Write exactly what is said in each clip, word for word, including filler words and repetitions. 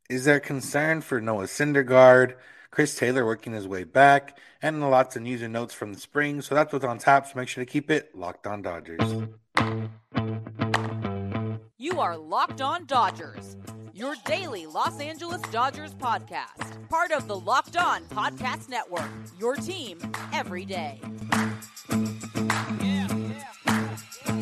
Is there concern for Noah Syndergaard, Chris Taylor working his way back, and lots of news and notes from the spring? So that's what's on tap. So make sure to keep it locked on Dodgers. You are Locked On Dodgers, your daily Los Angeles Dodgers podcast. Part of the Locked On Podcast Network, your team every day. Yeah, yeah.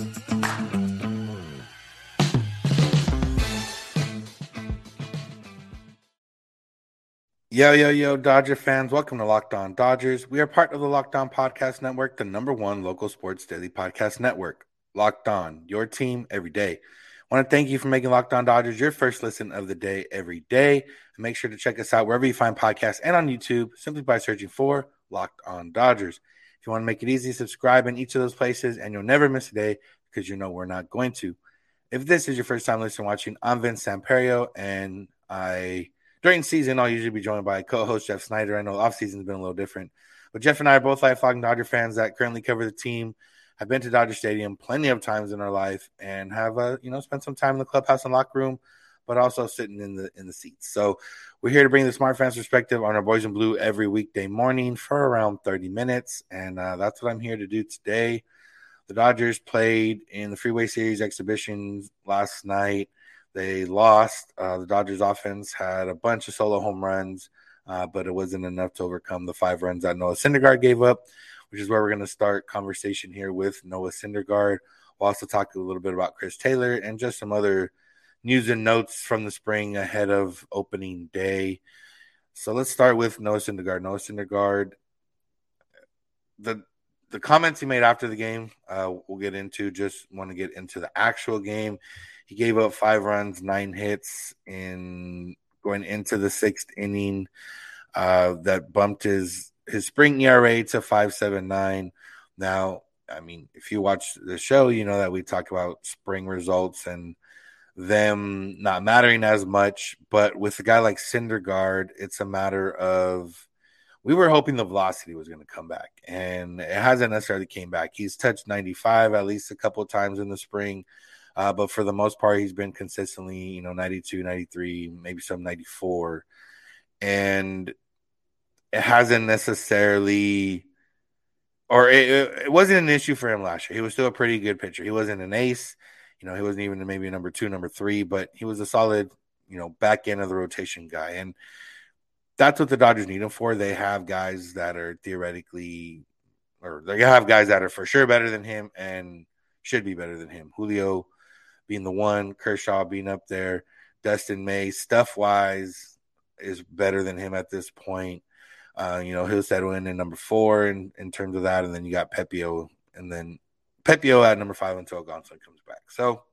Yo, yo, yo, Dodger fans. Welcome to Locked On Dodgers. We are part of the Locked On Podcast Network, the number one local sports daily podcast network. Locked On, your team every day. I want to thank you for making Locked On Dodgers your first listen of the day every day. And make sure to check us out wherever you find podcasts and on YouTube simply by searching for Locked On Dodgers. If you want to make it easy, subscribe in each of those places and you'll never miss a day because you know we're not going to. If this is your first time listening watching, I'm Vince Samperio, and I... During season, I'll usually be joined by co-host Jeff Snyder. I know off-season has been a little different. But Jeff and I are both lifelong Dodger fans that currently cover the team. I've been to Dodger Stadium plenty of times in our life and have, uh, you know, spent some time in the clubhouse and locker room, but also sitting in the in the seats. So we're here to bring the smart fans perspective on our boys in blue every weekday morning for around thirty minutes. And uh, that's what I'm here to do today. The Dodgers played in the Freeway Series exhibitions last night. They lost. Uh, the Dodgers offense had a bunch of solo home runs, uh, but it wasn't enough to overcome the five runs that Noah Syndergaard gave up, which is where we're going to start conversation here with Noah Syndergaard. We'll also talk a little bit about Chris Taylor and just some other news and notes from the spring ahead of opening day. So let's start with Noah Syndergaard. Noah Syndergaard, the the comments he made after the game, uh, we'll get into. Just want to get into the actual game. He gave up five runs, nine hits in going into the sixth inning. Uh, that bumped his his spring E R A to five point seven nine. Now, I mean, if you watch the show, you know that we talk about spring results and them not mattering as much. But with a guy like Syndergaard, it's a matter of we were hoping the velocity was going to come back, and it hasn't necessarily came back. He's touched ninety-five at least a couple of times in the spring. Uh, but for the most part, he's been consistently, you know, ninety-two, ninety-three, maybe some ninety-four. And it hasn't necessarily, or it, it wasn't an issue for him last year. He was still a pretty good pitcher. He wasn't an ace. You know, he wasn't even maybe a number two, number three, but he was a solid, you know, back end of the rotation guy. And that's what the Dodgers need him for. They have guys that are theoretically, or they have guys that are for sure better than him and should be better than him. Julio being the one, Kershaw being up there, Dustin May, stuff-wise, is better than him at this point. Uh, you know, he'll settle in at number four in, in terms of that, and then you got Pepio, and then Pepio at number five until Gonsolin comes back. So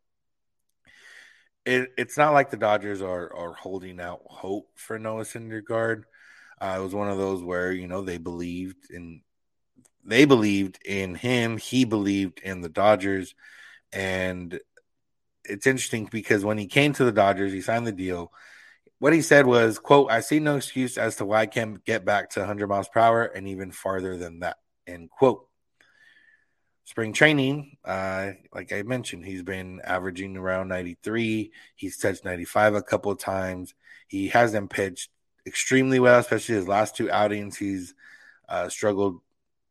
it, it's not like the Dodgers are are holding out hope for Noah Syndergaard. Uh, it was one of those where, you know, they believed in they believed in him, he believed in the Dodgers, and it's interesting because when he came to the Dodgers, he signed the deal. What he said was, quote, I see no excuse as to why I can't get back to one hundred miles per hour and even farther than that, end quote. Spring training, uh, like I mentioned, he's been averaging around ninety-three. He's touched ninety-five a couple of times. He hasn't pitched extremely well, especially his last two outings. He's uh, struggled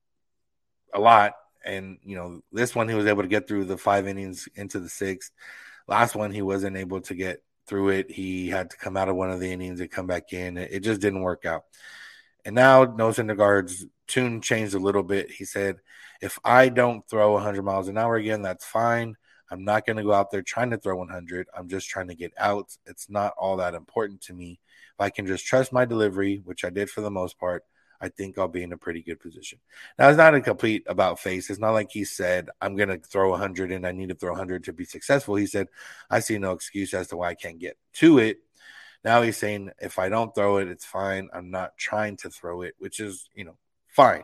a lot. And, you know, this one he was able to get through the five innings into the sixth. Last one he wasn't able to get through it. He had to come out of one of the innings and come back in. It just didn't work out. And now Noah Syndergaard's tune changed a little bit. He said, if I don't throw one hundred miles an hour again, that's fine. I'm not going to go out there trying to throw one hundred. I'm just trying to get outs. It's not all that important to me. If I can just trust my delivery, which I did for the most part, I think I'll be in a pretty good position. Now, it's not a complete about face. It's not like he said, I'm going to throw one hundred and I need to throw one hundred to be successful. He said, I see no excuse as to why I can't get to it. Now he's saying, if I don't throw it, it's fine. I'm not trying to throw it, which is, you know, fine.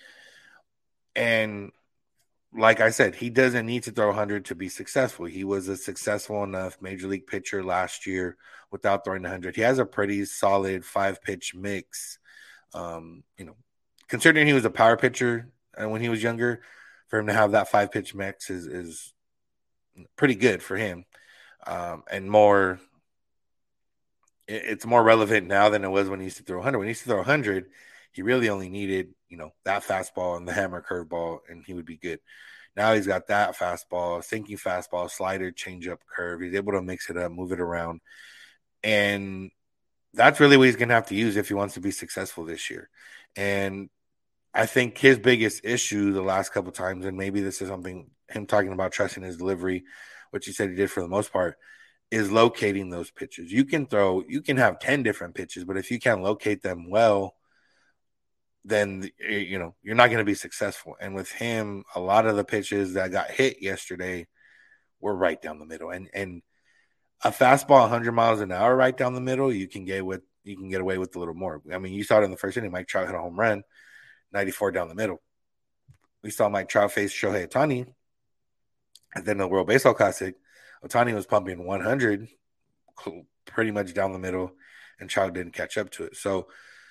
And like I said, he doesn't need to throw one hundred to be successful. He was a successful enough major league pitcher last year without throwing one hundred. He has a pretty solid five-pitch mix. Um, you know, considering he was a power pitcher and when he was younger, for him to have that five-pitch mix is, is pretty good for him. Um, and more it's more relevant now than it was when he used to throw one hundred. When he used to throw one hundred, he really only needed, you know, that fastball and the hammer curveball, and he would be good. Now he's got that fastball, sinking fastball, slider, changeup, curve. He's able to mix it up, move it around. And that's really what he's going to have to use if he wants to be successful this year. And I think his biggest issue the last couple of times, and maybe this is something him talking about trusting his delivery, which he said he did for the most part, is locating those pitches. You can throw, you can have ten different pitches, but if you can't locate them well, then, you know, you're not going to be successful. And with him, a lot of the pitches that got hit yesterday were right down the middle. And and a fastball one hundred miles an hour right down the middle, you can get with you can get away with a little more. I mean, you saw it in the first inning. Mike Trout hit a home run, ninety-four down the middle. We saw Mike Trout face Shohei Ohtani, and then the World Baseball Classic, Ohtani was pumping one hundred pretty much down the middle, and Trout didn't catch up to it. So,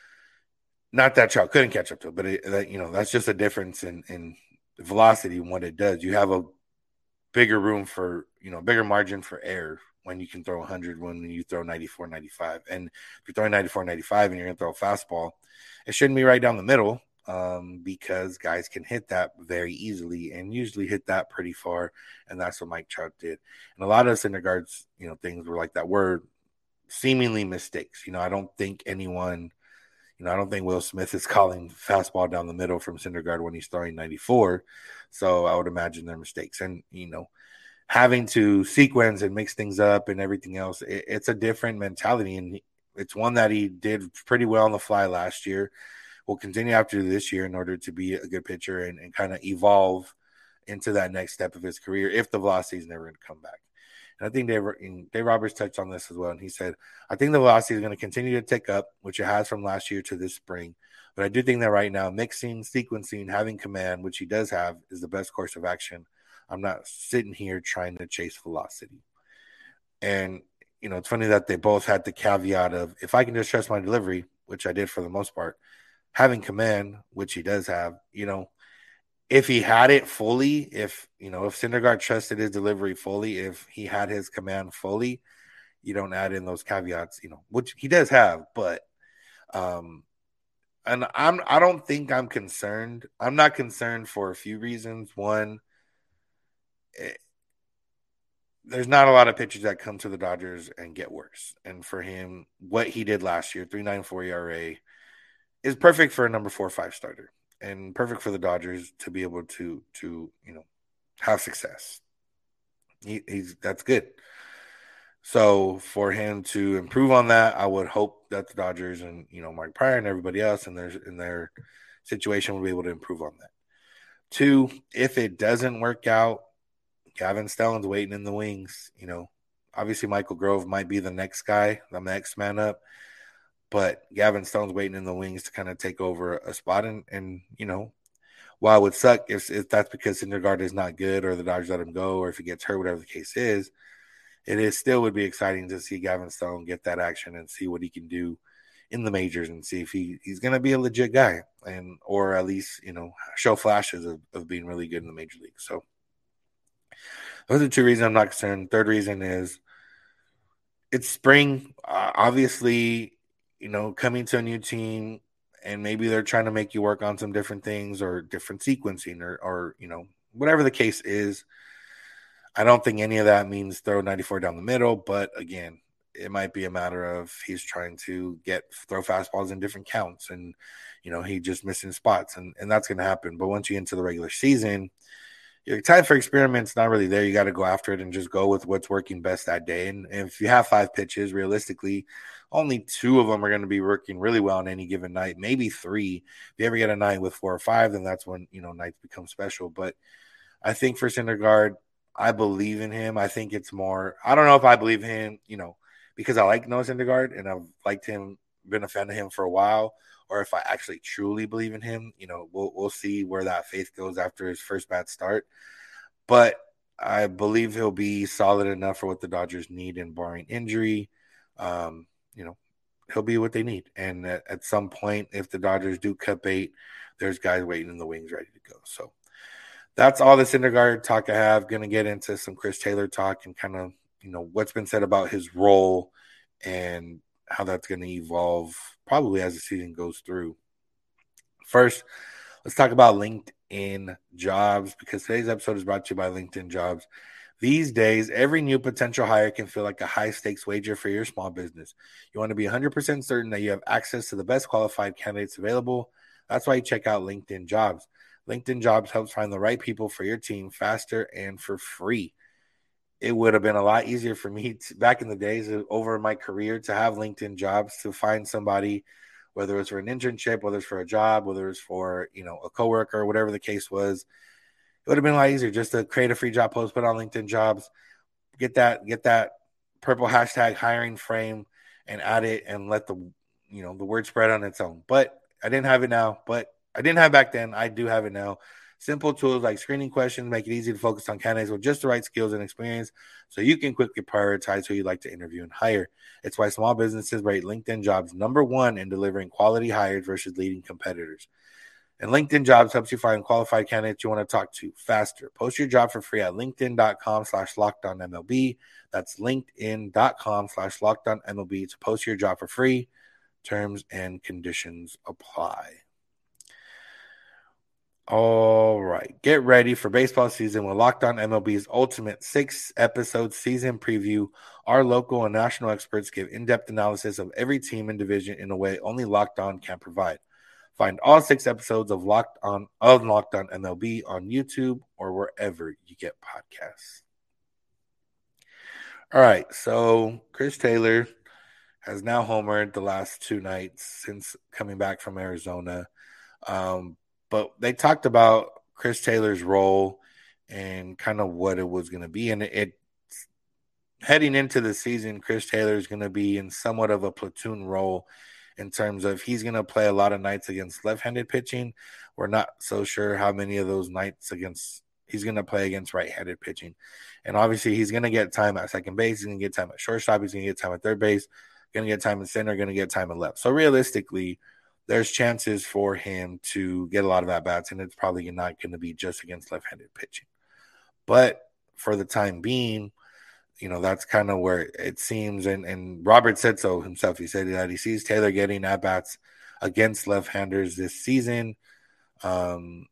not that Trout couldn't catch up to it, but it, that, you know, that's just a difference in, in velocity and what it does. You have a bigger room for, you know, bigger margin for error when you can throw one hundred when you throw ninety-four, ninety-five. And if you're throwing ninety-four, ninety-five and you're going to throw a fastball, it shouldn't be right down the middle um, because guys can hit that very easily and usually hit that pretty far. And that's what Mike Trout did. And a lot of Syndergaard's, you know, things were like that were seemingly mistakes. You know, I don't think anyone – You know, I don't think Will Smith is calling fastball down the middle from Syndergaard when he's throwing ninety-four. So I would imagine they're mistakes. And, you know, having to sequence and mix things up and everything else, it, it's a different mentality. And it's one that he did pretty well on the fly last year. Will continue after this year in order to be a good pitcher and, and kind of evolve into that next step of his career if the velocity is never going to come back. And I think Dave, Dave Roberts touched on this as well. And he said, I think the velocity is going to continue to tick up, which it has from last year to this spring. But I do think that right now, mixing, sequencing, having command, which he does have, is the best course of action. I'm not sitting here trying to chase velocity. And, you know, it's funny that they both had the caveat of, if I can just trust my delivery, which I did for the most part, having command, which he does have, you know, if he had it fully, if, you know, if Syndergaard trusted his delivery fully, if he had his command fully, you don't add in those caveats, you know, which he does have, but, um, and I'm, I don't think I'm concerned. I'm not concerned for a few reasons. One, it, there's not a lot of pitchers that come to the Dodgers and get worse. And for him, what he did last year, three point nine four E R A, is perfect for a number four or five starter. And perfect for the Dodgers to be able to, to you know, have success. He, he's that's good. So for him to improve on that, I would hope that the Dodgers and, you know, Mark Pryor and everybody else in their in their situation will be able to improve on that. Two, if it doesn't work out, Gavin Stellan's waiting in the wings. You know, obviously Michael Grove might be the next guy, the next man up. But Gavin Stone's waiting in the wings to kind of take over a spot. And, and you know, while it would suck if, if that's because Syndergaard is not good or the Dodgers let him go or if he gets hurt, whatever the case is, it is still would be exciting to see Gavin Stone get that action and see what he can do in the majors and see if he, he's going to be a legit guy and or at least, you know, show flashes of, of being really good in the major league. So those are two reasons I'm not concerned. Third reason is it's spring. Uh, obviously, you know, coming to a new team and maybe they're trying to make you work on some different things or different sequencing or, or, you know, whatever the case is. I don't think any of that means throw ninety-four down the middle, but again, it might be a matter of he's trying to get throw fastballs in different counts and, you know, he just missing spots and, and that's going to happen. But once you get into the regular season, your time for experiments not really there. You got to go after it and just go with what's working best that day. And if you have five pitches, realistically, only two of them are going to be working really well on any given night, maybe three. If you ever get a night with four or five, then that's when, you know, nights become special. But I think for Syndergaard, I believe in him. I think it's more, I don't know if I believe him, you know, because I like Noah Syndergaard and I've liked him, been a fan of him for a while, or if I actually truly believe in him. You know, we'll we'll see where that faith goes after his first bad start. But I believe he'll be solid enough for what the Dodgers need and barring injury. Um, you know, he'll be what they need. And at, at some point, if the Dodgers do cut bait, there's guys waiting in the wings ready to go. So that's all the Syndergaard talk I have. Going to get into some Chris Taylor talk and kind of, you know, what's been said about his role and how that's going to evolve probably as the season goes through. First, let's talk about LinkedIn Jobs, because today's episode is brought to you by LinkedIn Jobs. These days, every new potential hire can feel like a high-stakes wager for your small business. You want to be one hundred percent certain that you have access to the best qualified candidates available. That's why you check out LinkedIn Jobs. LinkedIn Jobs helps find the right people for your team faster and for free. It would have been a lot easier for me to, back in the days over my career, to have LinkedIn Jobs to find somebody, whether it's for an internship, whether it's for a job, whether it's for, you know, a coworker, whatever the case was. It would have been a lot easier just to create a free job post, put on LinkedIn Jobs, get that get that purple hashtag hiring frame and add it and let the, you know, the word spread on its own. But I didn't have it now, but I didn't have back then. I do have it now. Simple tools like screening questions make it easy to focus on candidates with just the right skills and experience so you can quickly prioritize who you'd like to interview and hire. It's why small businesses rate LinkedIn Jobs number one in delivering quality hires versus leading competitors. And LinkedIn Jobs helps you find qualified candidates you want to talk to faster. Post your job for free at linkedin.com slash lockdownmlb. That's linkedin.com slash lockdownmlb to post your job for free. Terms and conditions apply. All right. Get ready for baseball season with Locked On M L B's ultimate six-episode season preview. Our local and national experts give in-depth analysis of every team and division in a way only Locked On can provide. Find all six episodes of Locked On of Locked On M L B on YouTube or wherever you get podcasts. All right, so Chris Taylor has now homered the last two nights since coming back from Arizona. Um, but they talked about Chris Taylor's role and kind of what it was going to be. And it, it heading into the season, Chris Taylor is going to be in somewhat of a platoon role in terms of he's going to play a lot of nights against left-handed pitching. We're not so sure how many of those nights against he's going to play against right-handed pitching. And obviously he's going to get time at second base. He's going to get time at shortstop. He's going to get time at third base. Going to get time in center. Going to get time at left. So realistically, there's chances for him to get a lot of at-bats, and it's probably not going to be just against left-handed pitching. But for the time being, you know, that's kind of where it seems, and, and Robert said so himself. He said that he sees Taylor getting at-bats against left-handers this season. Um,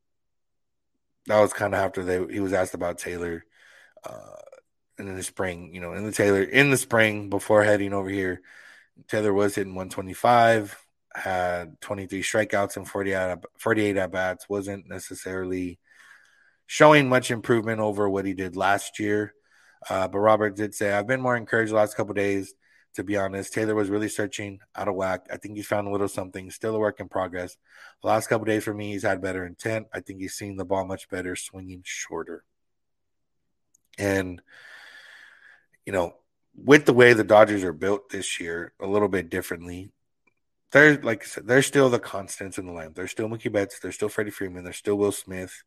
that was kind of after they he was asked about Taylor uh, in the spring, you know, in the Taylor in the spring before heading over here. Taylor was hitting one twenty-five, had twenty-three strikeouts and forty-eight at-bats, wasn't necessarily showing much improvement over what he did last year. Uh, but Robert did say, I've been more encouraged the last couple of days, to be honest. Taylor was really searching out of whack. I think he's found a little something, still a work in progress. The last couple of days for me, he's had better intent. I think he's seen the ball much better, swinging shorter. And, you know, with the way the Dodgers are built this year, a little bit differently, they're, like I said, they're still the constants in the lineup. They're still Mookie Betts. They're still Freddie Freeman. They're still Will Smith.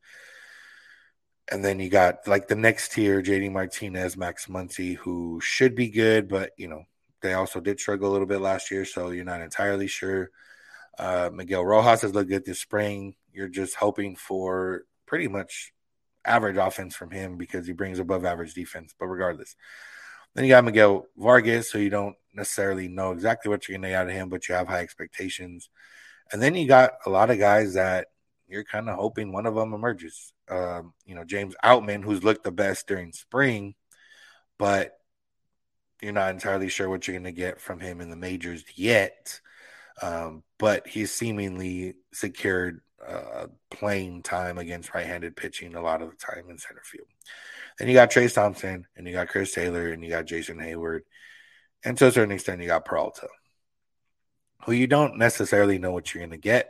And then you got, like, the next tier, J D Martinez, Max Muncy, who should be good, but, you know, they also did struggle a little bit last year, so you're not entirely sure. Uh, Miguel Rojas has looked good this spring. You're just hoping for pretty much average offense from him because he brings above average defense, but regardless. Then you got Miguel Vargas, who you don't necessarily know exactly what you're going to get out of him, but you have high expectations. And then you got a lot of guys that you're kind of hoping one of them emerges. Um, you know, James Outman, who's looked the best during spring, but you're not entirely sure what you're going to get from him in the majors yet. Um, but he's seemingly secured uh, playing time against right-handed pitching a lot of the time in center field. Then you got Trayce Thompson, and you got Chris Taylor, and you got Jason Hayward. And to a certain extent, you got Peralta, who you don't necessarily know what you're going to get.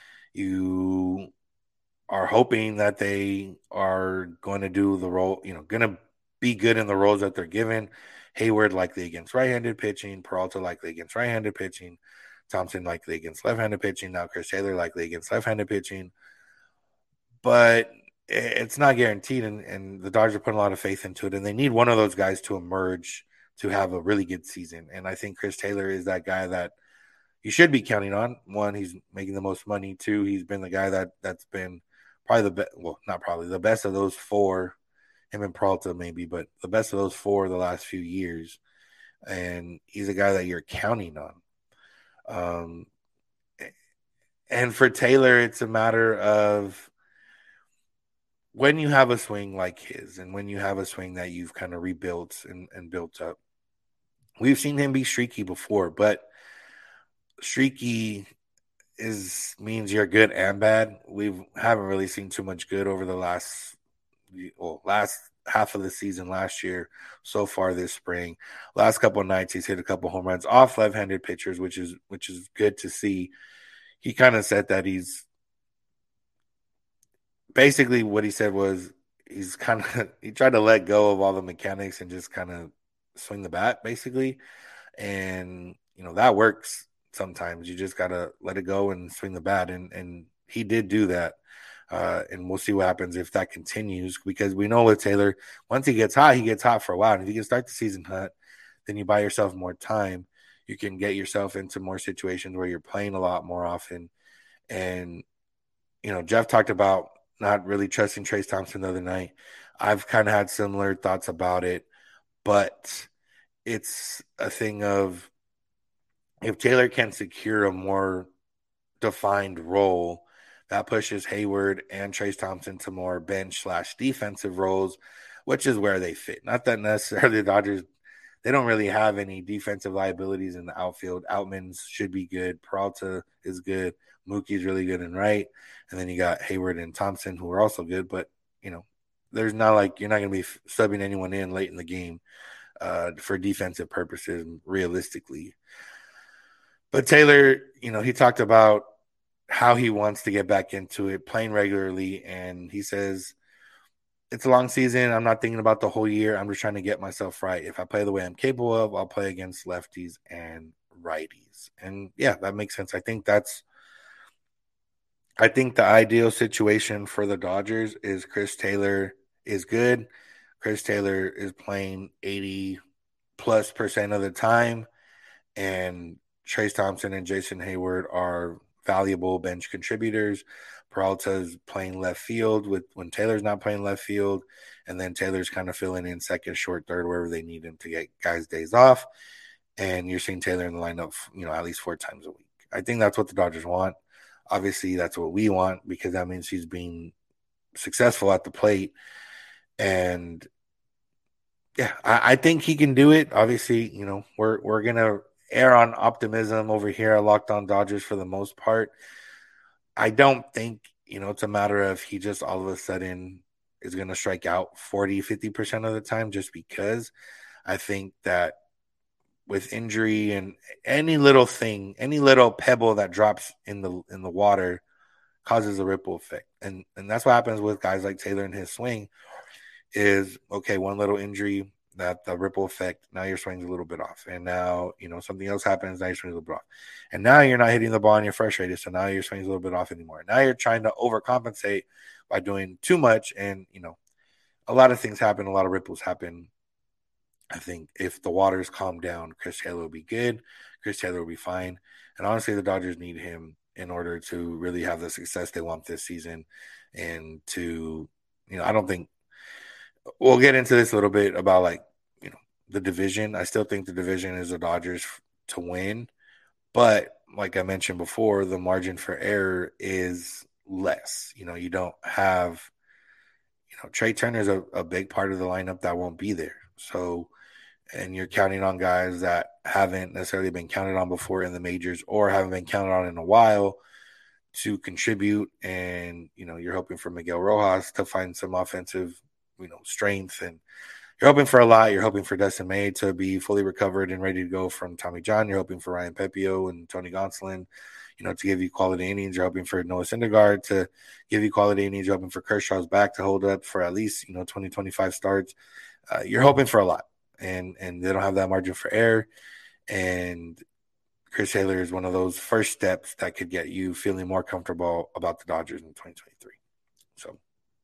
You are hoping that they are going to do the role, you know, going to be good in the roles that they're given. Hayward likely against right-handed pitching, Peralta likely against right-handed pitching, Thompson likely against left-handed pitching, now Chris Taylor likely against left-handed pitching. But it's not guaranteed, and, and the Dodgers are putting a lot of faith into it, and they need one of those guys to emerge to have a really good season. And I think Chris Taylor is that guy that you should be counting on. One, he's making the most money. Two, he's been the guy that, that's been probably the best, well, not probably, the best of those four, him and Peralta maybe, but the best of those four the last few years. and he's a guy that you're counting on. Um, and for Taylor, it's a matter of when you have a swing like his and when you have a swing that you've kind of rebuilt and, and built up. We've seen him be streaky before, but streaky is means you're good and bad. We haven't really seen too much good over the last well, last half of the season last year so far this spring. Last couple of nights he's hit a couple home runs off left-handed pitchers, which is which is good to see. He kind of said that he's basically what he said was he's kind of he tried to let go of all the mechanics and just kind of swing the bat basically. And you know that works sometimes. You just gotta let it go and swing the bat, and and he did do that. Uh, and we'll see what happens if that continues, because we know with Taylor, once he gets hot, he gets hot for a while. And if you can start the season hot, then you buy yourself more time. You can get yourself into more situations where you're playing a lot more often. And you know, Jeff talked about not really trusting Trayce Thompson the other night. I've kind of had similar thoughts about it, but it's a thing of if Taylor can secure a more defined role, that pushes Hayward and Trayce Thompson to more bench slash defensive roles, which is where they fit. Not that necessarily the Dodgers, they don't really have any defensive liabilities in the outfield. Outman's should be good. Peralta is good. Mookie's really good and right. And then you got Hayward and Thompson, who are also good, but, you know, there's not like you're not going to be subbing anyone in late in the game uh, for defensive purposes, realistically. But Taylor, you know, he talked about how he wants to get back into it, playing regularly. And he says, it's a long season. I'm not thinking about the whole year. I'm just trying to get myself right. If I play the way I'm capable of, I'll play against lefties and righties. And yeah, that makes sense. I think that's, I think the ideal situation for the Dodgers is Chris Taylor is good. Chris Taylor is playing eighty plus percent of the time. And Trayce Thompson and Jason Hayward are valuable bench contributors. Peralta's playing left field with when Taylor's not playing left field, and then Taylor's kind of filling in second, short, third, wherever they need him to get guys days off. And you're seeing Taylor in the lineup, you know, at least four times a week. I think that's what the Dodgers want. Obviously, that's what we want, because that means he's being successful at the plate. And yeah, I, I think he can do it. Obviously, you know, we're we're gonna err on optimism over here at Locked On Dodgers for the most part. I don't think, you know, it's a matter of he just all of a sudden is going to strike out forty, fifty percent of the time just because. I think that with injury and any little thing, any little pebble that drops in the in the water causes a ripple effect. And and that's what happens with guys like Taylor and his swing is, okay, one little injury, that the ripple effect, now your swing's a little bit off. And now, you know, something else happens, now your swing's a little bit off. And now you're not hitting the ball and you're frustrated, so now your swing's a little bit off anymore. Now you're trying to overcompensate by doing too much, and, you know, a lot of things happen, a lot of ripples happen. I think if the waters calm down, Chris Taylor will be good. Chris Taylor will be fine. And honestly, the Dodgers need him in order to really have the success they want this season. And to, you know, I don't think we'll get into this a little bit about, like, you know, the division. I still think the division is the Dodgers to win. But like I mentioned before, the margin for error is less. You know, you don't have, you know, Trey Turner's a, a big part of the lineup that won't be there. So, and you're counting on guys that haven't necessarily been counted on before in the majors or haven't been counted on in a while to contribute. And, you know, you're hoping for Miguel Rojas to find some offensive, you know, strength. And you're hoping for a lot. You're hoping for Dustin May to be fully recovered and ready to go from Tommy John. You're hoping for Ryan Pepio and Tony Gonsolin, you know, to give you quality innings. You're hoping for Noah Syndergaard to give you quality innings. You're hoping for Kershaw's back to hold up for at least, you know, twenty, twenty-five starts. Uh, you're hoping for a lot. And and they don't have that margin for error. And Chris Taylor is one of those first steps that could get you feeling more comfortable about the Dodgers in twenty twenty-three. So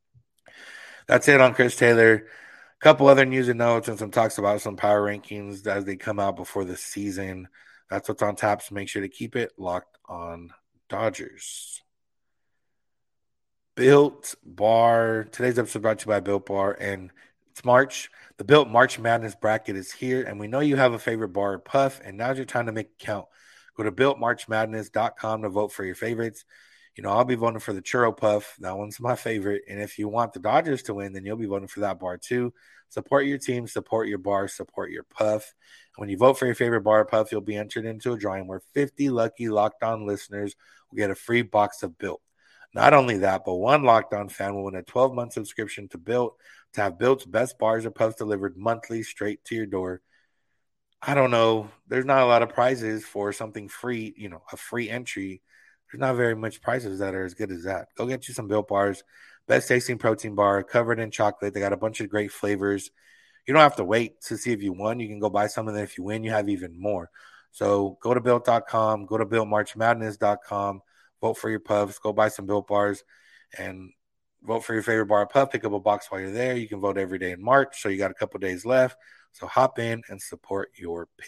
that's it on Chris Taylor. A couple other news and notes and some talks about some power rankings as they come out before the season. That's what's on tap, so make sure to keep it locked on Dodgers. Built Bar. Today's episode brought to you by Built Bar. And It's March. The Built March Madness bracket is here, and we know you have a favorite bar or puff, and now's your time to make it count. Go to built march madness dot com to vote for your favorites. You know, I'll be voting for the Churro Puff. That one's my favorite. And if you want the Dodgers to win, then you'll be voting for that bar too. Support your team, support your bar, support your puff. And when you vote for your favorite bar or puff, you'll be entered into a drawing where fifty lucky Locked On listeners will get a free box of Built. Not only that, but one Locked On fan will win a twelve-month subscription to Built to have Built's best bars or puffs delivered monthly straight to your door. I don't know. There's not a lot of prizes for something free, you know, a free entry. There's not very much prizes that are as good as that. Go get you some Built bars. Best tasting protein bar, covered in chocolate. They got a bunch of great flavors. You don't have to wait to see if you won. You can go buy some, and then if you win, you have even more. So go to built dot com, go to built march madness dot com, vote for your puffs, go buy some Built bars, and vote for your favorite bar or puff. Pick up a box while you're there. You can vote every day in March, so you got a couple days left. So hop in and support your pick.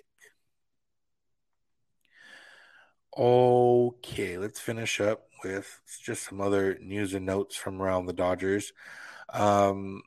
Okay, let's finish up with just some other news and notes from around the Dodgers. Um,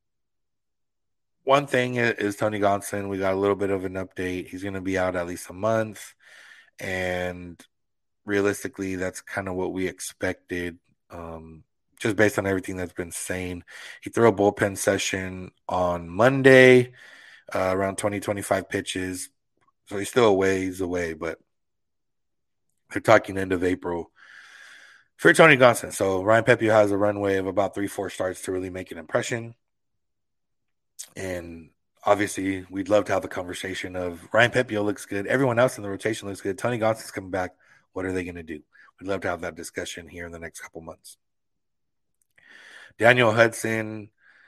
one thing is Tony Gonsolin. We got a little bit of an update. He's going to be out at least a month. And realistically, that's kind of what we expected, um, just based on everything that's been saying. He threw a bullpen session on Monday, uh, around twenty, twenty-five pitches. So he's still a ways away, but they're talking end of April for Tony Gonsolin. So Ryan Pepiot has a runway of about three, four starts to really make an impression. And obviously, we'd love to have the conversation of Ryan Pepiot looks good. Everyone else in the rotation looks good. Tony Gonsolin's coming back. What are they going to do? We'd love to have that discussion here in the next couple months. Daniel Hudson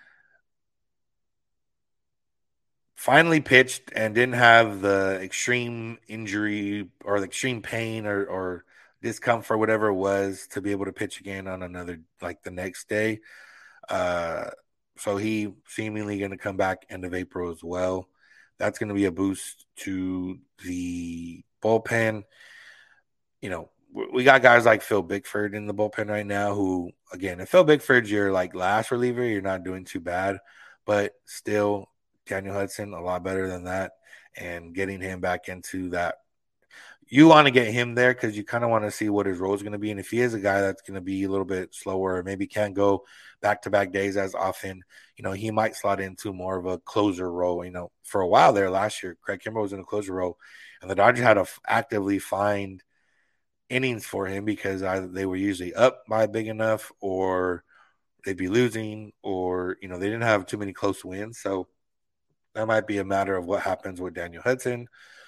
finally pitched and didn't have the extreme injury or the extreme pain or, or discomfort, whatever it was, to be able to pitch again on another, like the next day. Uh, so he seemingly going to come back end of April as well. That's going to be a boost to the bullpen. You know, we got guys like Phil Bickford in the bullpen right now who, again, if Phil Bickford's your like last reliever, you're not doing too bad, but still Daniel Hudson, a lot better than that. And getting him back into that, you want to get him there because you kind of want to see what his role is going to be. And if he is a guy that's going to be a little bit slower, or maybe can't go back-to-back days as often, you know, he might slot into more of a closer role. You know, for a while there last year, Craig Kimbrell was in a closer role, and the Dodgers had to actively find innings for him because either they were usually up by big enough or they'd be losing, or, you know, they didn't have too many close wins. So that might be a matter of what happens with Daniel Hudson.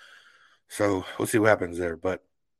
So we'll see what happens there. But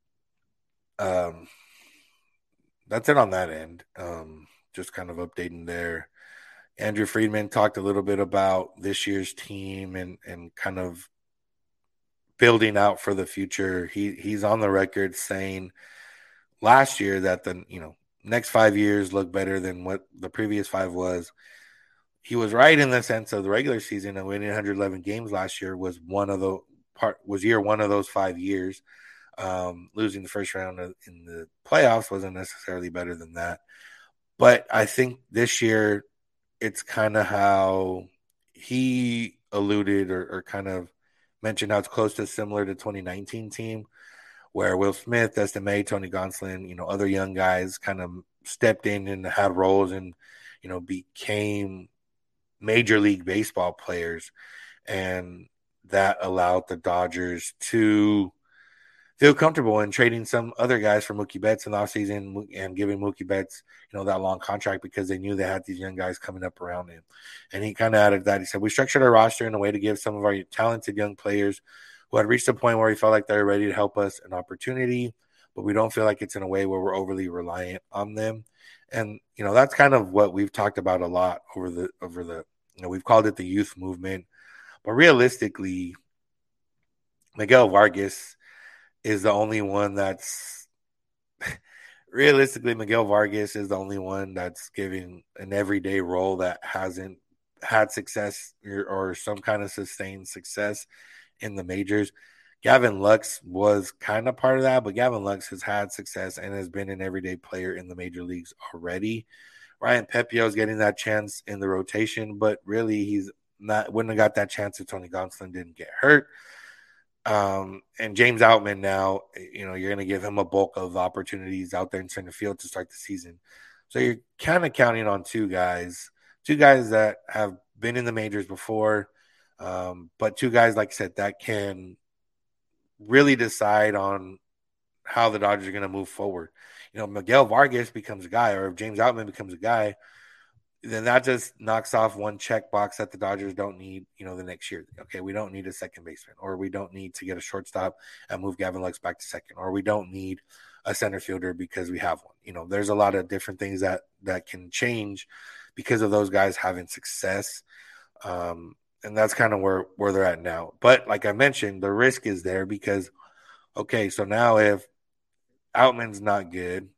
um, that's it on that end. Um, just kind of updating there. Andrew Friedman talked a little bit about this year's team and, and kind of building out for the future. He he's on the record saying last year that the you know next five years look better than what the previous five was. He was right in the sense of the regular season and winning one hundred eleven games last year was one of the part was year one of those five years. Um, losing the first round in the playoffs wasn't necessarily better than that. But I think this year it's kind of how he alluded or, or kind of mentioned how it's close to similar to twenty nineteen team where Will Smith, Dustin May, Tony Gonsolin, you know, other young guys kind of stepped in and had roles and, you know, became Major League Baseball players. And that allowed the Dodgers to feel comfortable in trading some other guys for Mookie Betts in the offseason and giving Mookie Betts, you know, that long contract because they knew they had these young guys coming up around him. And he kind of added that. He said, we structured our roster in a way to give some of our talented young players who had reached a point where we felt like they were ready to help us an opportunity, but we don't feel like it's in a way where we're overly reliant on them. And, you know, that's kind of what we've talked about a lot over the, over the, you know, we've called it the youth movement, but realistically, Miguel Vargas is the only one that's realistically Miguel Vargas is the only one that's giving an everyday role that hasn't had success or, or some kind of sustained success in the majors. Gavin Lux was kind of part of that, but Gavin Lux has had success and has been an everyday player in the major leagues already. Ryan Pepiot is getting that chance in the rotation, but really he's not wouldn't have got that chance if Tony Gonsolin didn't get hurt. Um, and James Outman now, you know, you're going to give him a bulk of opportunities out there in center field to start the season. So you're kind of counting on two guys, two guys that have been in the majors before, um, but two guys, like I said, that can really decide on how the Dodgers are going to move forward. You know, Miguel Vargas becomes a guy, or if James Outman becomes a guy, then that just knocks off one checkbox that the Dodgers don't need, you know, the next year. Okay, we don't need a second baseman, or we don't need to get a shortstop and move Gavin Lux back to second, or we don't need a center fielder because we have one. You know, there's a lot of different things that that can change because of those guys having success. Um, and that's kind of where, where they're at now. But like I mentioned, the risk is there because, okay, so now if Outman's not good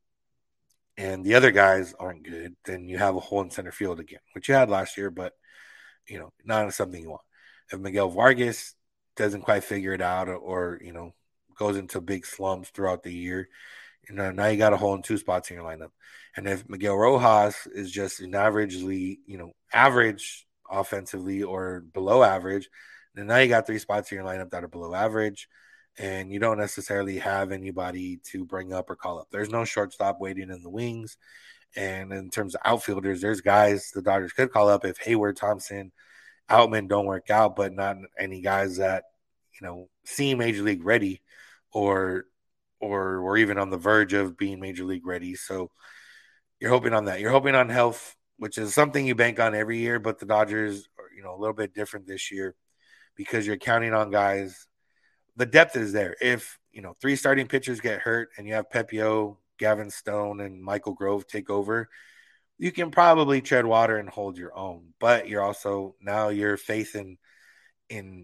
and the other guys aren't good, then you have a hole in center field again, which you had last year, but, you know, not something you want. If Miguel Vargas doesn't quite figure it out or, or you know, goes into big slumps throughout the year, you know, now you got a hole in two spots in your lineup. And if Miguel Rojas is just an averagely, you know, average offensively or below average, then now you got three spots in your lineup that are below average, and you don't necessarily have anybody to bring up or call up. There's no shortstop waiting in the wings. And in terms of outfielders, there's guys the Dodgers could call up if Hayward, Thompson, Outman don't work out, but not any guys that, you know, seem major league ready or or or even on the verge of being major league ready. So you're hoping on that. You're hoping on health, which is something you bank on every year, but the Dodgers are, you know, a little bit different this year because you're counting on guys. The depth is there. If, you know, three starting pitchers get hurt and you have Pepiot, Gavin Stone, and Michael Grove take over, you can probably tread water and hold your own. But you're also now your faith in in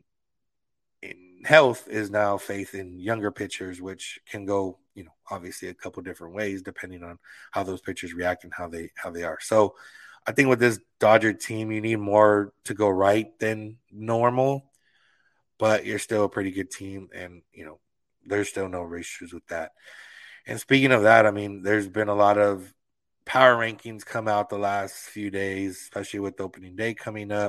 in health is now faith in younger pitchers, which can go, you know, obviously a couple different ways depending on how those pitchers react and how they how they are. So I think with this Dodger team, you need more to go right than normal, but you're still a pretty good team, and you know there's still no issues with that. And speaking of that, I mean, there's been a lot of power rankings come out the last few days, especially with opening day coming up.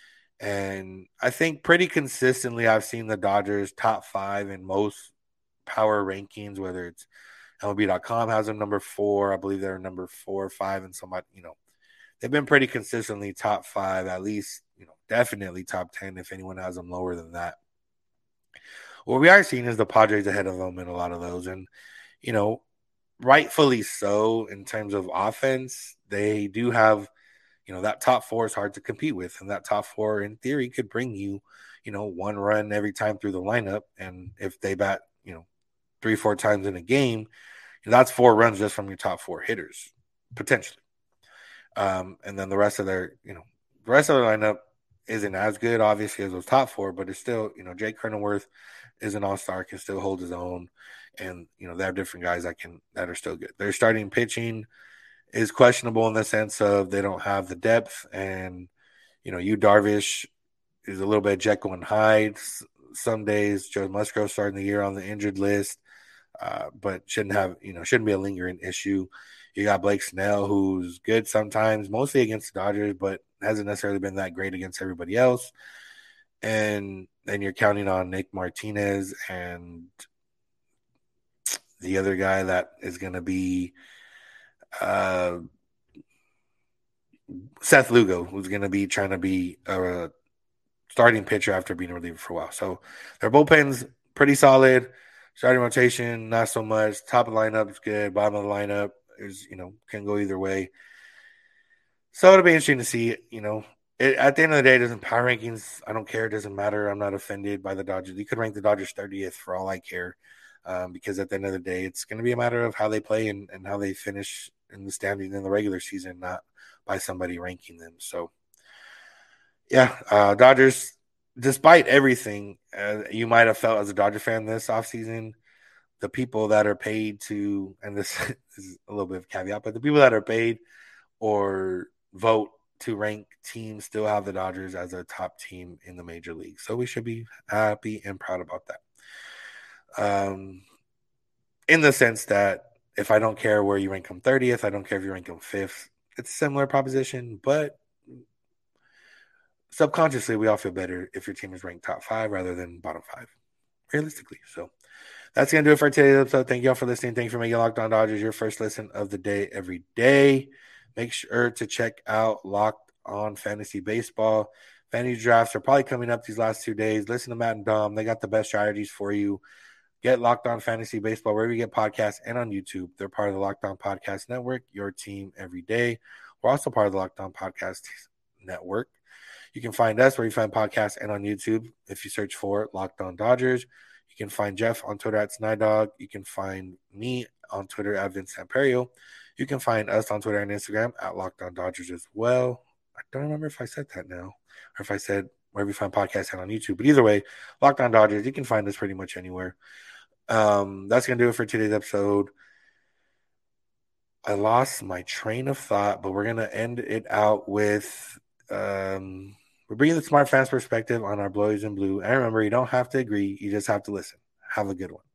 And I think pretty consistently I've seen the Dodgers top five in most power rankings, whether it's M L B dot com has them number four. I believe they're number four or five, and somebody, you know, they've been pretty consistently top five, at least, you know, definitely top ten if anyone has them lower than that. What we are seeing is the Padres ahead of them in a lot of those. And, you know, rightfully so in terms of offense. They do have, you know, that top four is hard to compete with. And that top four, in theory, could bring you, you know, one run every time through the lineup. And if they bat, you know, three, four times in a game, that's four runs just from your top four hitters, potentially. Um, and then the rest of their, you know, the rest of the lineup isn't as good, obviously, as those top four, but it's still, you know, Jake Cronenworth is an all-star, can still hold his own. And, you know, they have different guys that can, that are still good. Their starting pitching is questionable in the sense of they don't have the depth. And, you know, Yu Darvish is a little bit Jekyll and Hyde. Some days Joe Musgrove starting the year on the injured list, uh, but shouldn't have, you know, shouldn't be a lingering issue. You got Blake Snell, who's good sometimes, mostly against the Dodgers, but hasn't necessarily been that great against everybody else. And then you're counting on Nick Martinez and the other guy that is going to be uh, Seth Lugo, who's going to be trying to be a starting pitcher after being a reliever for a while. So their bullpen's pretty solid. Starting rotation, not so much. Top of the lineup is good. Bottom of the lineup is, you know, can go either way. So it'll be interesting to see, you know, it, at the end of the day, it doesn't power rankings. I don't care. It doesn't matter. I'm not offended by the Dodgers. You could rank the Dodgers thirtieth for all I care, um, because at the end of the day, it's going to be a matter of how they play and, and how they finish in the standings in the regular season, not by somebody ranking them. So, yeah, uh, Dodgers, despite everything, uh, you might have felt as a Dodger fan this offseason, the people that are paid to, and this is a little bit of a caveat, but the people that are paid or vote to rank teams still have the Dodgers as a top team in the major league. So we should be happy and proud about that. Um, in the sense that if I don't care where you rank them thirtieth, I don't care if you rank them fifth, it's a similar proposition, but subconsciously, we all feel better if your team is ranked top five rather than bottom five, realistically. So that's going to do it for today's episode. Thank you all for listening. Thank you for making Locked On Dodgers your first listen of the day every day. Make sure to check out Locked On Fantasy Baseball. Fantasy drafts are probably coming up these last two days. Listen to Matt and Dom. They got the best strategies for you. Get Locked On Fantasy Baseball wherever you get podcasts and on YouTube. They're part of the Locked On Podcast Network, your team every day. We're also part of the Locked On Podcast Network. You can find us where you find podcasts and on YouTube if you search for Locked On Dodgers. You can find Jeff on Twitter at Snydog. You can find me on Twitter at Vince Samperio. You can find us on Twitter and Instagram at Locked On Dodgers as well. I don't remember if I said that now or if I said wherever you find podcasts and on YouTube. But either way, Locked On Dodgers, you can find us pretty much anywhere. Um, that's going to do it for today's episode. I lost my train of thought, but we're going to end it out with um, we're bringing the smart fans perspective on our Boys in Blue. And remember, you don't have to agree. You just have to listen. Have a good one.